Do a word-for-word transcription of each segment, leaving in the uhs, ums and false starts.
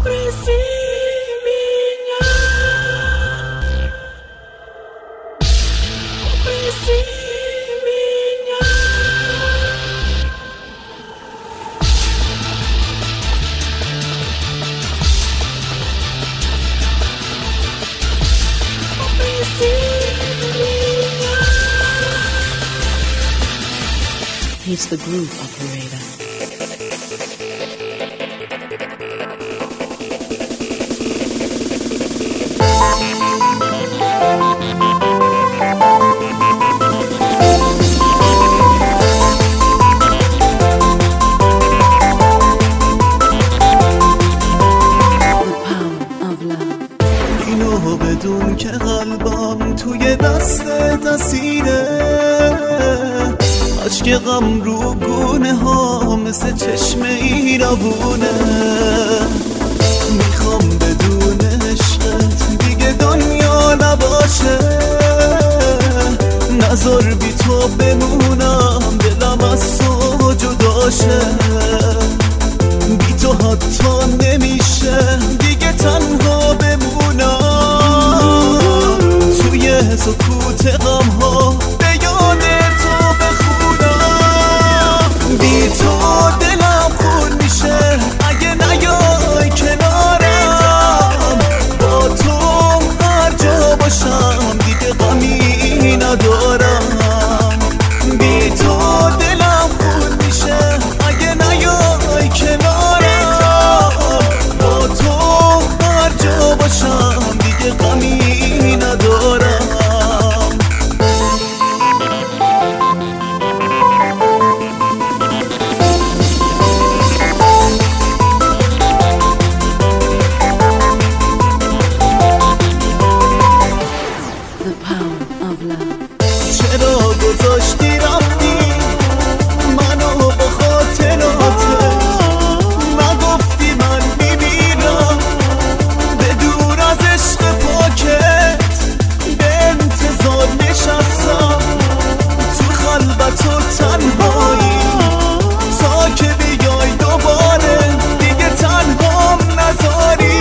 He's the groove operator. اینو بدون که قلبم توی دست اسیره، اشک غم رو گونه ها مثل چشمه ای روونه. میخوام بدون عشقت دیگه دنیا نباشه، نذار بی تو بمونم دلم از تو جداشه. بی تو حتی نمیشه دیگه تنها بمونم، توی سکوت غم ها به یاد تو بخونم. بی تو دلم خون میشه اگه نیای کنارم، با تو هر جا باشم دیگه غمی ندارم. بی تو دلم خون میشه اگه نیای کنارم، با تو هر جا باشم دیگه غمی ندارم. چرا گذاشتی رفتی منو با خاطراته، نگفتی من میمیرم به دور از عشق پاکت. به انتظار نشستم تو خلوت و تنهایی تا که بیای دوباره دیگه تنهام نذاری.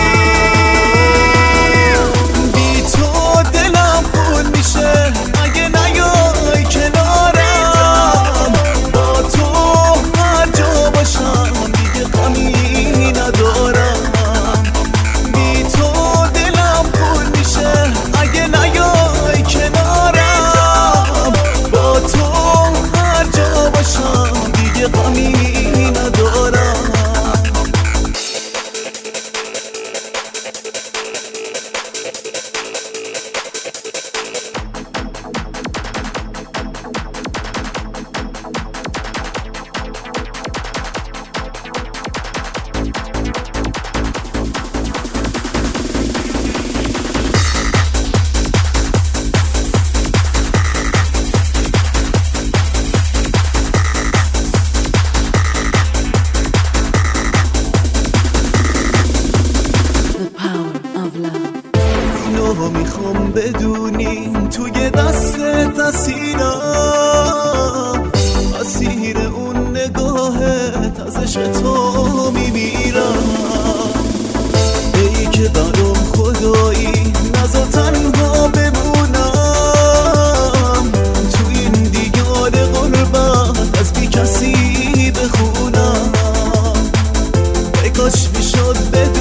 بی تو دلم خون میشه اگه نیای کنارم، با تو هر جا باشم دیگه غمی ندارم. بی تو دلم خون میشه اگه نیای کنارم، با تو هر جا باشم دیگه غمی ندارم. اینو میخوام بدونی توی دست اسیرم، اسیر اون نگاهت از عشق تو میمیرم. ای که برام خدایی نذار تنها بمونم، تو این دیگار غربت از بی کسی بخونم. ای کاش میشد بدونم